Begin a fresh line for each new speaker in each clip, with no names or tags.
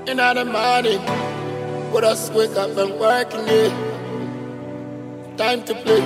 In the morning, with us wake up and working, yeah. Time to play.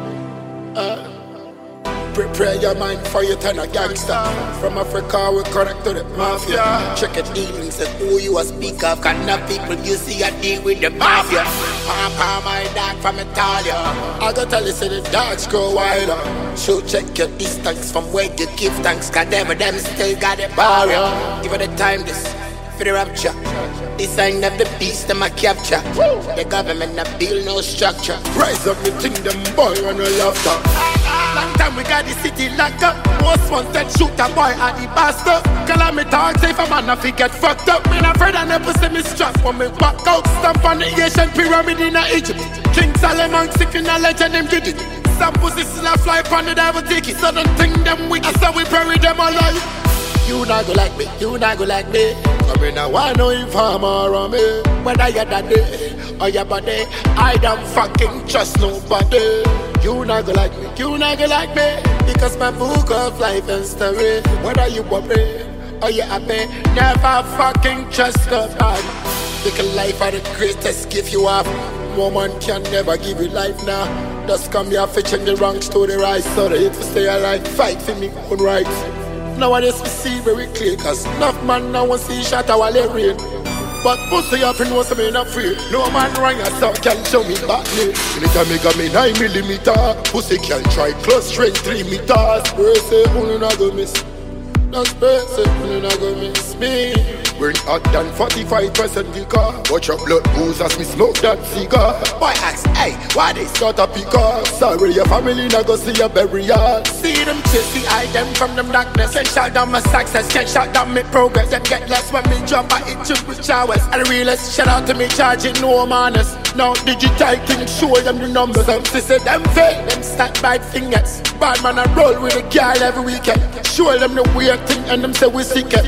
Prepare your mind for your turn a gangster. From Africa we connect to the mafia. Check it dealings and who you a speak of. Kind of people you see a deal with the mafia. Pam my dog from Italia. I gotta tell you say the dogs grow wilder. So check your distance from where you give thanks. Cause them still got a barrier. Give it the time this for the rapture. The sign of the beast them a capture. The government a build no structure. Rise up me think them boy on the laughter. Long time we got the city locked up. Most wanted shoot a boy at the bastard. Call me talk say if a man if he get fucked up. Me not afraid I never see me strap when me back out. Stamp on the Asian pyramid in Egypt. King Solomon sick in a legend him did it. Some pussies still fly upon the devil ticket. So don't think them wicked so we bury them alive. You not go like me, you not go like me. I mean I want no informer on me. Whether you're daddy or your body, I don't fucking trust nobody. You not go like me, you not go like me. Because my book of life and story. Whether you worry or you happy, never fucking trust nobody. Because life are the greatest gift you have. Woman can never give you life now. Just come here fetching the wrongs to the right. So that if you stay alive, fight for me own rights. Nowadays we see very clear. Cause enough man now want see shot while they rain. But pussy up in what's me not free. No man wrong as so can show me back me. Anytime me got me 9mm. Pussy can try close range 3 meters. Brace it, only not go miss. Don't brace it, only not go miss me. We're hot than 45% liquor. Watch your blood ooze as me smoke that cigar. Boy ask, hey, why they start a picker? Sorry your family not go see your burial. See them chase the item from them darkness. Can't shut down my success, can't shut down my progress. Them get less when me jump I hit you with showers. And the realest, shout out to me charging no manners. Now digital thing show them the numbers. Some say them fake, them start bad fingers. Bad man I roll with a girl every weekend. Show them the weird thing and them say we sick it.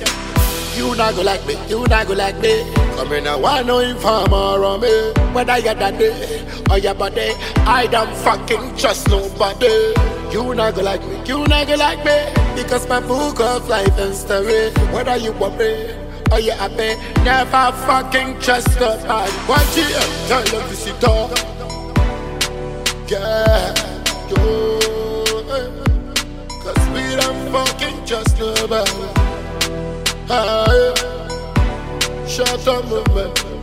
You not go like me, you not go like me. I mean I want no informer on me. Whether you're daddy or your body, I don't fucking trust nobody. You not go like me, you not go like me. Because my book of life and story. Whether you worry or you happy, never fucking trust nobody. Watch it, tell them to sit down. Yeah, yo, cause we don't fucking trust nobody. Shut up, movement.